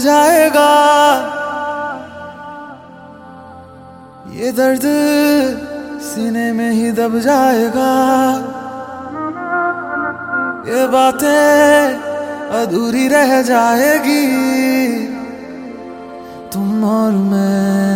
जाएगा, ये दर्द सीने में ही दब जाएगा। ये बातें अधूरी रह जाएगी, तुम और मैं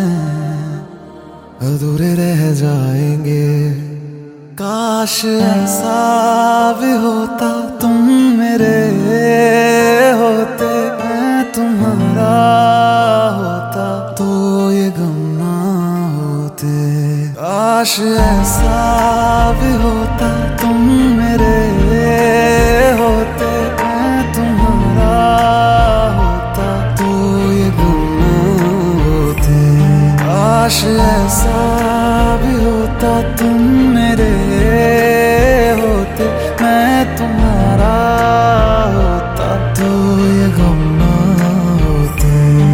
अधूरे रह जाएंगे। काश ऐसा भी होता, तुम मेरे होते, मैं तुम्हारा होता, तो ये गम ना होते। काश ऐसा भी होता, तुम मेरे होते, मैं तुम्हारा होता, तो ये गम ना होते। काश ऐसा भी होता, तुम मेरे होते, मैं तुम्हारा होता, तो ये गम ना होते।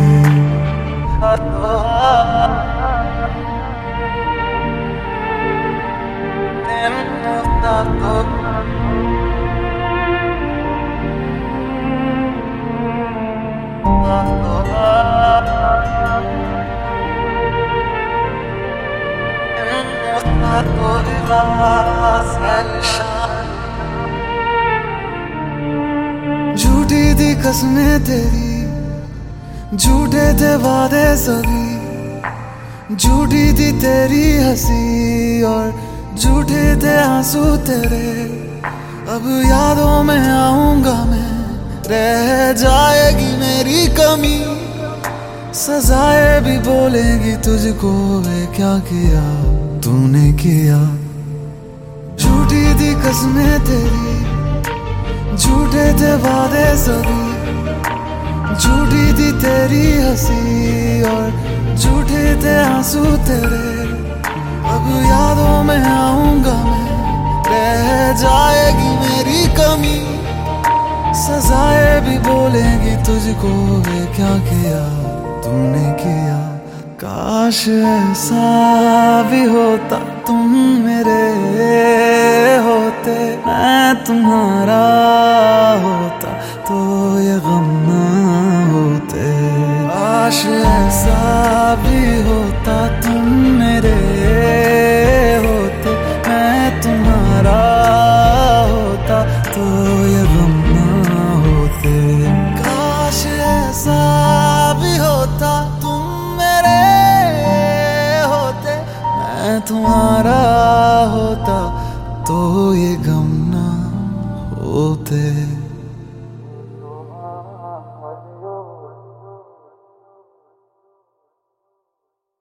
झूठी थी कसमें तेरी, झूठे थे वादे सभी, झूठी थी तेरी हंसी और झूठे थे आंसू तेरे। अब यादों में आऊंगा मैं, रह जाएगी मेरी कमी, सजाएं भी बोलेगी तुझको, वे क्या किया तूने किया। झूठी थी कसमें तेरी, झूठे थे वादे सभी, झूठी थी तेरी हंसी और झूठे थे आंसू तेरे। अब यादों में आऊंगा मैं, रह जाएगी मेरी कमी, सजाएं भी बोलेगी तुझको, वे क्या किया तूने किया। काश ऐसा भी होता, तुम मेरे होते, मैं तुम्हारा होता, तो ये गम ना होते। काश ऐसा भी होता, तुम मेरे होते, मैं तुम्हारा होता, तो ये गम ना होते। काश ऐसा भी होता, तुम मेरे होते, मैं तुम्हारा होता, तो ये गम ना होते।